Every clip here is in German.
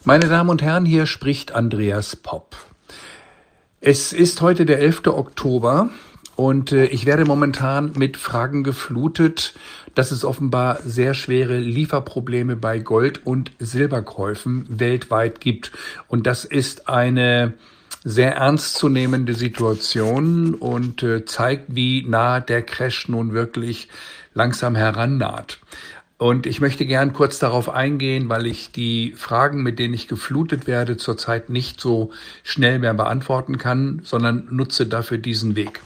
Meine Damen und Herren, hier spricht Andreas Popp. Es ist heute der 11. Oktober und ich werde momentan mit Fragen geflutet, dass es offenbar sehr schwere Lieferprobleme bei Gold- und Silberkäufen weltweit gibt. Und das ist eine sehr ernstzunehmende Situation und zeigt, wie nah der Crash nun wirklich langsam herannaht. Und ich möchte gern kurz darauf eingehen, weil ich die Fragen, mit denen ich geflutet werde, zurzeit nicht so schnell mehr beantworten kann, sondern nutze dafür diesen Weg.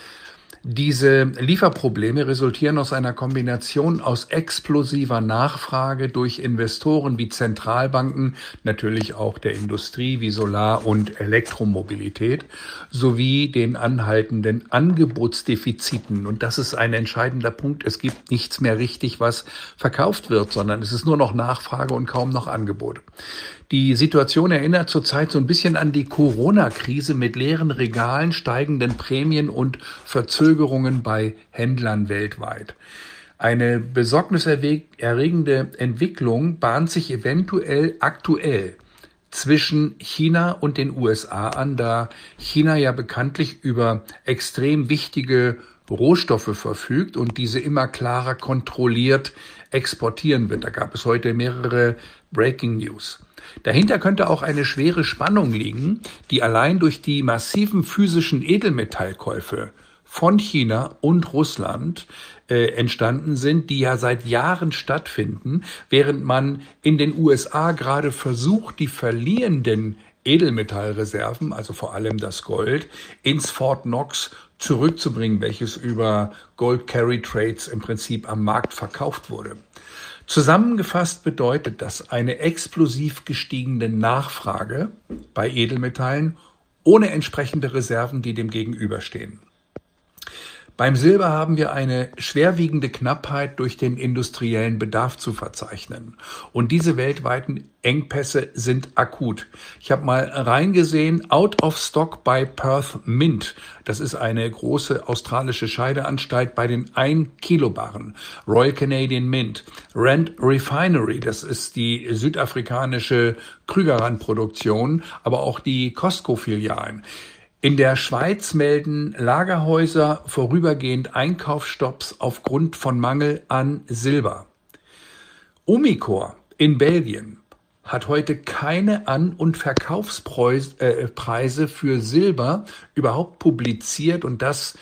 Diese Lieferprobleme resultieren aus einer Kombination aus explosiver Nachfrage durch Investoren wie Zentralbanken, natürlich auch der Industrie wie Solar- und Elektromobilität, sowie den anhaltenden Angebotsdefiziten. Und das ist ein entscheidender Punkt. Es gibt nichts mehr richtig, was verkauft wird, sondern es ist nur noch Nachfrage und kaum noch Angebot. Die Situation erinnert zurzeit so ein bisschen an die Corona-Krise mit leeren Regalen, steigenden Prämien und Verzögerungen bei Händlern weltweit. Eine besorgniserregende Entwicklung bahnt sich eventuell aktuell zwischen China und den USA an, da China ja bekanntlich über extrem wichtige Rohstoffe verfügt und diese immer klarer kontrolliert exportieren wird. Da gab es heute mehrere Breaking News. Dahinter könnte auch eine schwere Spannung liegen, die allein durch die massiven physischen Edelmetallkäufe von China und Russland entstanden sind, die ja seit Jahren stattfinden, während man in den USA gerade versucht, die verlierenden Edelmetallreserven, also vor allem das Gold, ins Fort Knox zurückzubringen, welches über Gold Carry Trades im Prinzip am Markt verkauft wurde. Zusammengefasst bedeutet das eine explosiv gestiegene Nachfrage bei Edelmetallen ohne entsprechende Reserven, die dem gegenüberstehen. Beim Silber haben wir eine schwerwiegende Knappheit durch den industriellen Bedarf zu verzeichnen. Und diese weltweiten Engpässe sind akut. Ich habe mal reingesehen, out of stock bei Perth Mint. Das ist eine große australische Scheideanstalt bei den 1-Kilo-Barren. Royal Canadian Mint. Rand Refinery, das ist die südafrikanische Krügerrand-Produktion, aber auch die Costco-Filialen. In der Schweiz melden Lagerhäuser vorübergehend Einkaufsstopps aufgrund von Mangel an Silber. Umicore in Belgien hat heute keine An- und Verkaufspreise für Silber überhaupt publiziert und das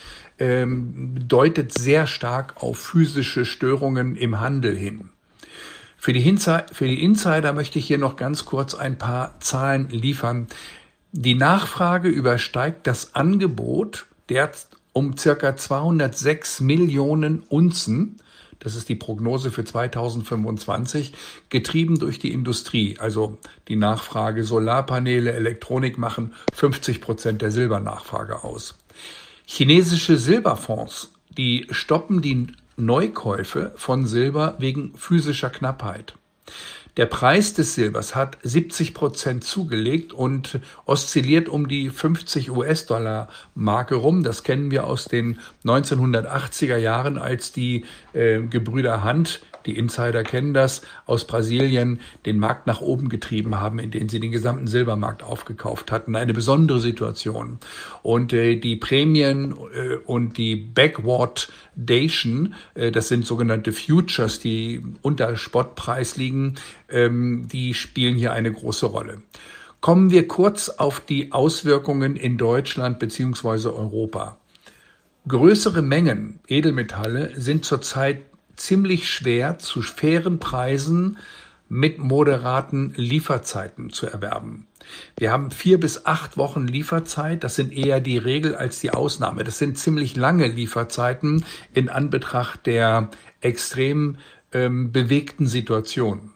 deutet sehr stark auf physische Störungen im Handel hin. Für die Insider möchte ich hier noch ganz kurz ein paar Zahlen liefern. Die Nachfrage übersteigt das Angebot derzeit um circa 206 Millionen Unzen. Das ist die Prognose für 2025, getrieben durch die Industrie. Also die Nachfrage Solarpaneele, Elektronik machen 50% der Silbernachfrage aus. Chinesische Silberfonds, die stoppen die Neukäufe von Silber wegen physischer Knappheit. Der Preis des Silbers hat 70% zugelegt und oszilliert um die 50 US-Dollar-Marke rum. Das kennen wir aus den 1980er Jahren, als die Gebrüder Hunt, die Insider kennen das, aus Brasilien den Markt nach oben getrieben haben, in dem sie den gesamten Silbermarkt aufgekauft hatten. Eine besondere Situation. Und die Prämien und die Backwardation, das sind sogenannte Futures, die unter Spottpreis liegen, die spielen hier eine große Rolle. Kommen wir kurz auf die Auswirkungen in Deutschland bzw. Europa. Größere Mengen Edelmetalle sind zurzeit ziemlich schwer zu fairen Preisen mit moderaten Lieferzeiten zu erwerben. Wir haben 4 bis 8 Wochen Lieferzeit. Das sind eher die Regel als die Ausnahme. Das sind ziemlich lange Lieferzeiten in Anbetracht der extrem bewegten Situation.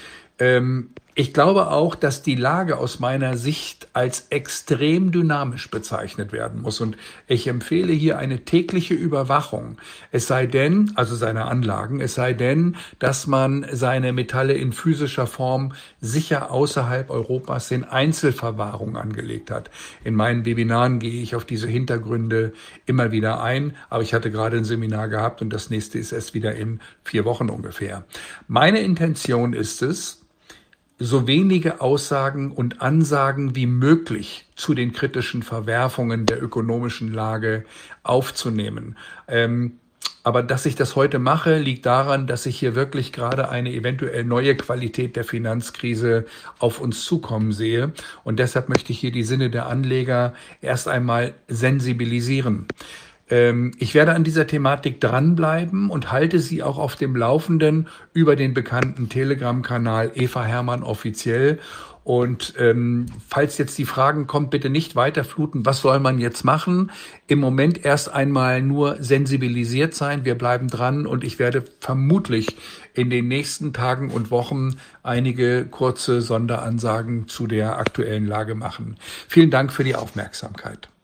Ich glaube auch, dass die Lage aus meiner Sicht als extrem dynamisch bezeichnet werden muss. Und ich empfehle hier eine tägliche Überwachung. Es sei denn, also seine Anlagen, es sei denn, dass man seine Metalle in physischer Form sicher außerhalb Europas in Einzelverwahrung angelegt hat. In meinen Webinaren gehe ich auf diese Hintergründe immer wieder ein. Aber ich hatte gerade ein Seminar gehabt und das nächste ist erst wieder in 4 Wochen ungefähr. Meine Intention ist es, so wenige Aussagen und Ansagen wie möglich zu den kritischen Verwerfungen der ökonomischen Lage aufzunehmen. Aber dass ich das heute mache, liegt daran, dass ich hier wirklich gerade eine eventuell neue Qualität der Finanzkrise auf uns zukommen sehe. Und deshalb möchte ich hier die Sinne der Anleger erst einmal sensibilisieren. Ich werde an dieser Thematik dranbleiben und halte Sie auch auf dem Laufenden über den bekannten Telegram-Kanal Eva Hermann offiziell. Und falls jetzt die Fragen kommen, bitte nicht weiterfluten. Was soll man jetzt machen? Im Moment erst einmal nur sensibilisiert sein. Wir bleiben dran und ich werde vermutlich in den nächsten Tagen und Wochen einige kurze Sonderansagen zu der aktuellen Lage machen. Vielen Dank für die Aufmerksamkeit.